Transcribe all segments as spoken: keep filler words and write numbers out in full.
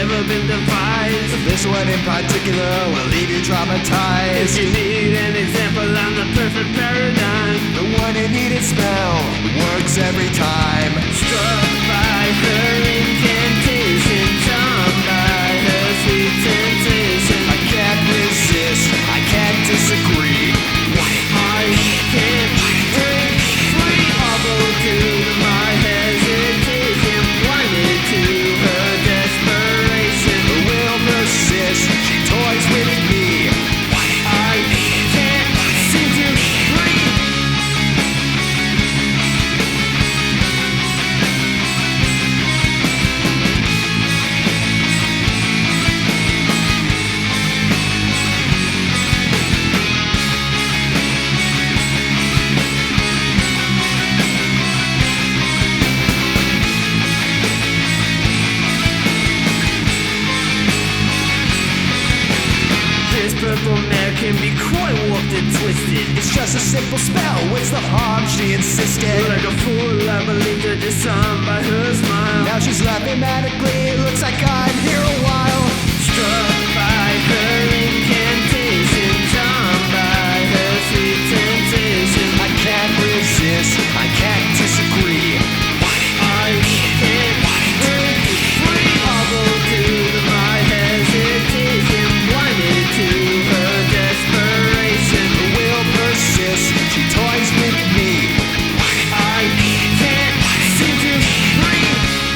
ever been devised. This one in particular will leave you traumatized. If you need an example, I'm the perfect paradigm. The one who needed spell works every time. Struck by her incantation, charmed by her sweet sensation. I can't resist, I can't disagree. I can't break free. Although due to my hesitation, blinded to her desperation, The will persist, she toys with me. I can't seem to breathe. This purple mare can be quite warped and twisted. It's just a simple spell, what's the harm, she insisted. Like a fool, I believed her, disarmed by her smile. Now she's laughing manically, it looks like I'm here a while. Struck by her incantation, charmed by her sweet sensation. I can't resist, I can't disagree. I can't break free. Although due to my hesitation, blinded to her desperation, The will persist, she toys with me. I can't seem to breathe.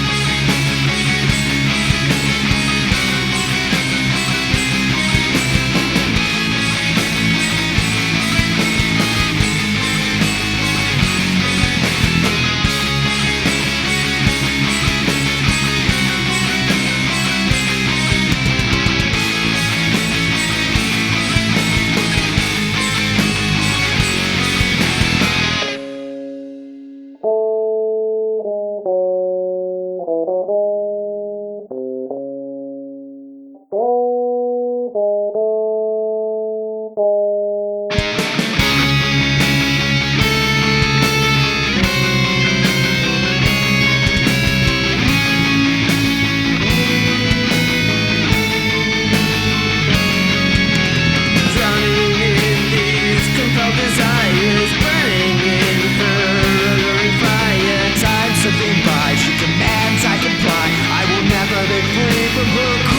Drowning in these compelled desires, burning in her alluring fire. Time slipping by, she commands I comply. I will never be free from her